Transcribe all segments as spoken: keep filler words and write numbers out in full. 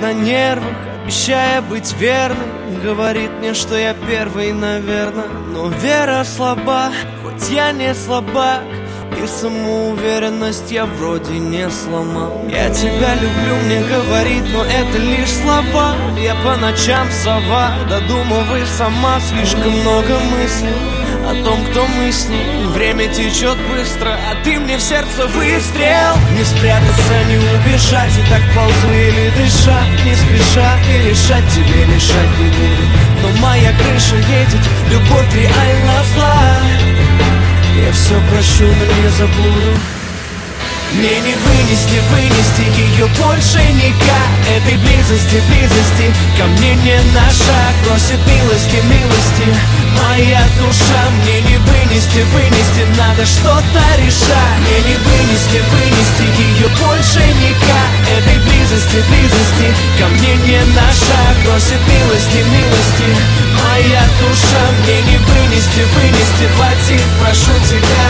на нервах, обещая быть верным. Говорит мне, что я первый, наверное. Но вера слаба, хоть я не слабак, и самоуверенность я вроде не сломал. Я тебя люблю, мне говорит, но это лишь слова. Я по ночам сова, додумывай сама. Слишком много мыслей о том, кто мы с ним. Время течет быстро, а ты мне в сердце выстрел. Не спрятаться, не убежать, и так ползу или дыша, не спеша, и решать тебе мешать не буду. Но моя крыша едет, любовь реально зла. Я все прощу, но не забуду. Мне не вынести, вынести ее больше никак. Этой близости, близости ко мне не на шаг. Просит милости, милости моя душа. Мне не вынести, вынести, надо что-то решать. Мне не вынести, вынести ее больше никак. Этой близости, близости ко мне не на шаг. Просит милости, милости моя душа. Мне не вынести, вынести, хватит, прошу тебя.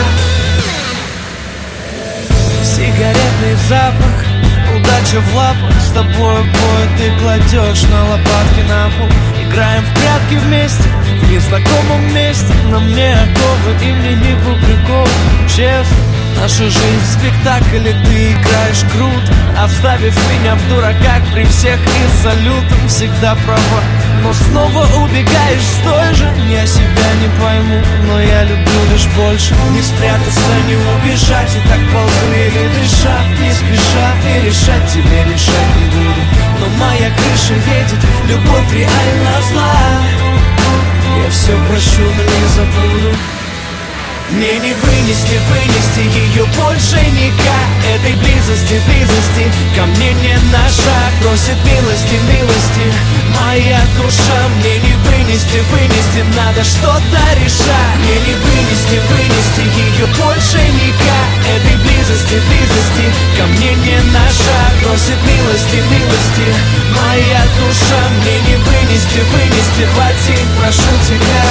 Сигаретный запах, удача в лапах. С тобой бой ты кладешь на лопатки на пол. Играем в прятки вместе, в незнакомом месте. На мне оковы и мне не по приколу. Честно, наша жизнь спектакль, и ты играешь круто, оставив меня в дураках при всех и салютом. Всегда права, но снова убегаешь с той же. Я себя не пойму, но я люблю лишь больше. Не спрятаться, не убежать, и так ползу или дышать, не спеша, и решать тебе мешать не буду. Но моя крыша едет, любовь реально зла. Я все прощу, но не забуду. Мне не вынести, вынести ее больше никак. Этой близости, близости ко мне не на шаг. Просит милости, милости моя душа. Мне не вынести, вынести, надо что-то решать. Мне не вынести, вынести ее больше никак. Этой близости, близости ко мне не на шаг. Просит милости, милости моя душа. Мне не вынести, вынести, хватит, прошу тебя.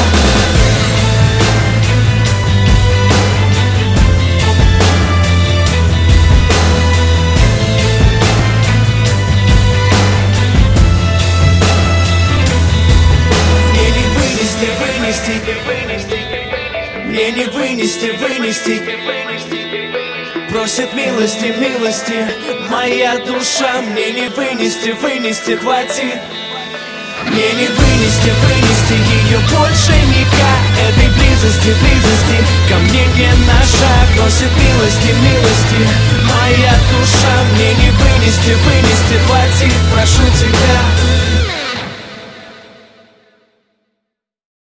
Мне не вынести, вынести. Просит милости, милости моя душа. Мне не вынести, вынести, хватит. Мне не вынести, вынести ее больше никак. Этой близости, близости ко мне не на шаг. Просит милости, милости моя душа. Мне не вынести, вынести, хватит.